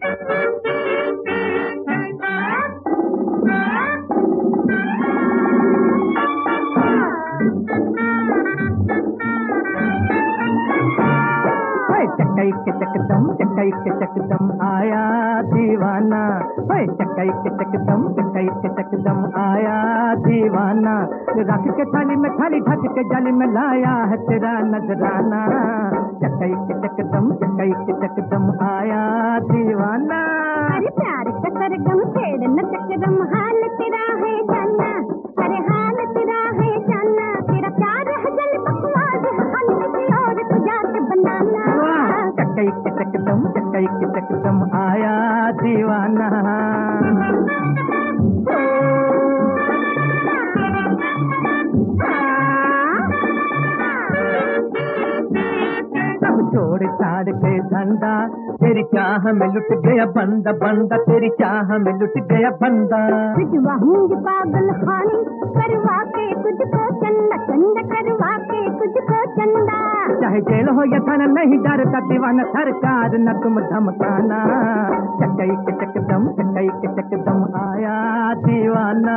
चकाई के चकदम आया दीवाना, चकाई के चकदम आया दीवाना। रख के थाली में थाली ढक के जाली में लाया है तेरा नजराना। चकाई के चकदम आया दीवाना। अरे प्यार का सरगम छेड़ न चकदम हाल तेरा है जाना, अरे हाल तेरा है जाना। तेरा प्यार है जल बकवास हाल किसी और को जाके बनाना। चकाई के चकदम आया दीवाना। सब छोड़ छाड़ के धंधा, तेरी चाह में लुट गया बंदा बंदा, तेरी चाह में लुट गया बंदा। भिजवा हूँ पागल खानी करवा के तुझको चंदा, चंदा करवा के तुझको चंदा। चाहे जेल हो या थाना नहीं डरता दीवाना सरकार न तुम धमकाना। चकाई के चकदम आया दीवाना।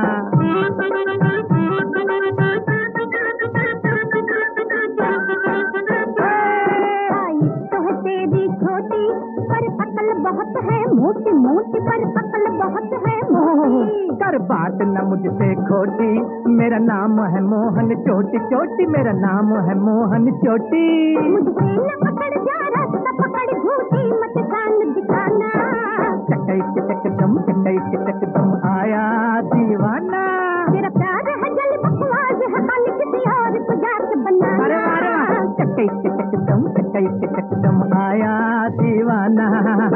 बहुत है मोटी मोटी पर अकल बहुत है मोटी। कर बात न मुझसे खोटी, मेरा नाम है मोहन चोटी चोटी, मेरा नाम है मोहन चोटी। मुझसे न पकड़ जा रास्ता पकड़ झूठी मत जान दिखाना। चकाई के चकदम आया दीवाना। तेरा प्यार है जल बकवास है हाल किसी और को जाके बनाना। चकाई के चकदम आया दीवाना।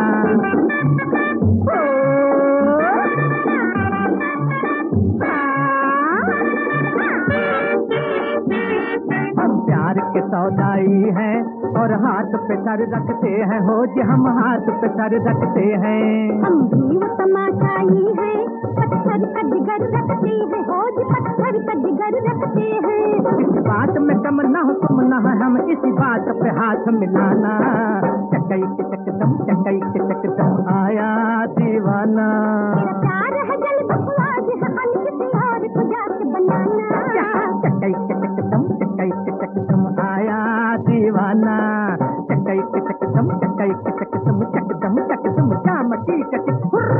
हम प्यार के सौदाई हैं और हाथ पे सर रखते हैं, हो जी हम हाथ पे सर रखते हैं। हम भी वो तमाशाई हैं, पत्थर का जिगर रखते हैं, हो जी पत्थर का जिगर रखते हैं। इस बात में कम न हो तुम न हो हम, इसी बात पे हाथ मिलाना। चकाई के चकदम आया दीवाना। तेरा प्यार है जल बकवास है हाल किसी और को जाके बनाना। चकाई के चकदम आया दीवाना। चकाई के चकदम जामटी कटी।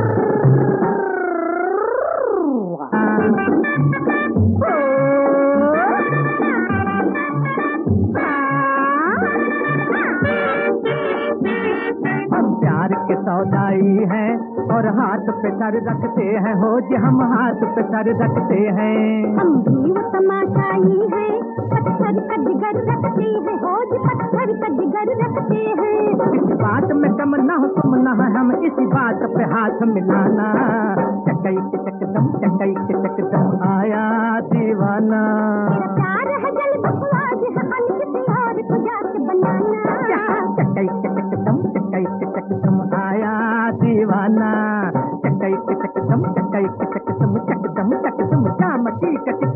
हम प्यार के सौदाई हैं और हाथ पे सर रखते हैं, हो जी हम हाथ पे सर रखते हैं। हम भी वो तमाशाई हैं, पत्थर का जिगर रखते हैं, हो जी पत्थर का जिगर रखते हैं। इस बात में कम न हो तुम न हो हम, इसी बात पे हाथ मिलाना। चकाई के चकदम आया दीवाना। तेरा प्यार है जल बकवास है हाल किसी और को जाके बनाना। चकाई के चकदम आया दीवाना। चकाई के चकदम जामटी कटी।